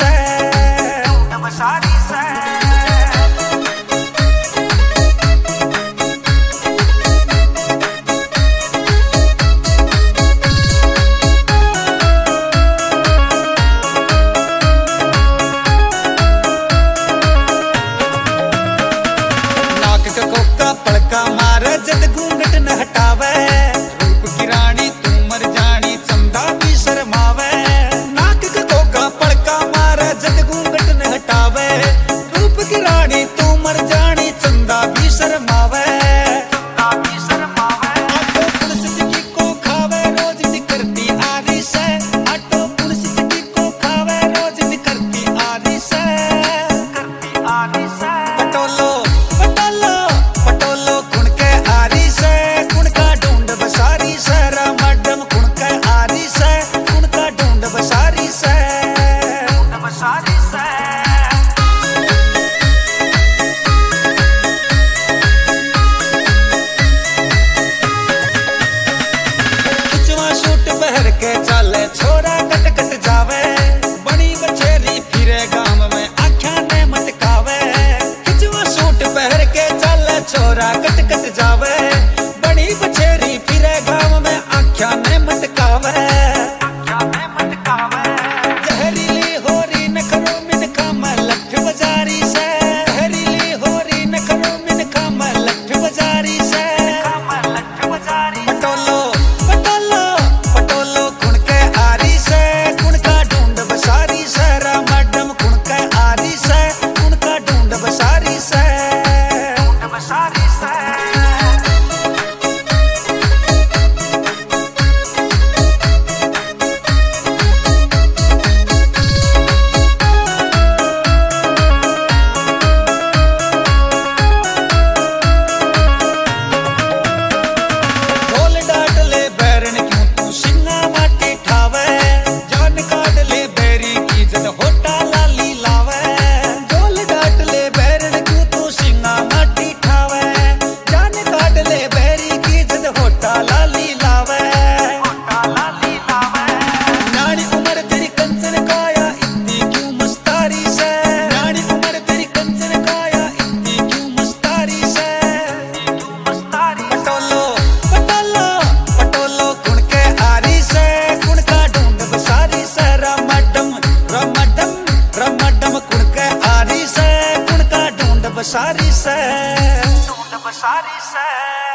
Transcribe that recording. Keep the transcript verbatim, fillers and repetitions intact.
से, ढूंढ बसारी से। कोका पड़का मारे जद घूंघट न हटावे, रूप की रानी तू मर जानी चंदा भी शर्मावे। नाक का कोका पड़का मारे जद घूंघट न हटावे, रूप की रानी तू मर जानी चंदा भी शर्मावे। चंदा भी शर्मावे। आटो पुलिस की को खावे रोज निकरती आरी से, आटो पुलिस की को खावे रोज निकरती आरी से, करती आरी से। पटोलो पहर के चाले छोरा कट कट जावे, बड़ी बछेरी फिरे गांव में आख्या ने मटकावे। खिचवा सूट पहर के चाले छोरा कट कट जावे, बड़ी बछेरी फिरे गांव में आख्या ने मटकावे। आख्या ने मटकावे। जहरीली होरी नखरो मिन खाम लठ बाजारी से, जहरीली होरी नखरो मिन खाम लठ बाजारी से, खाम लठ बाजारी। पटोलो बसारी से, ढूंढ बसारी से।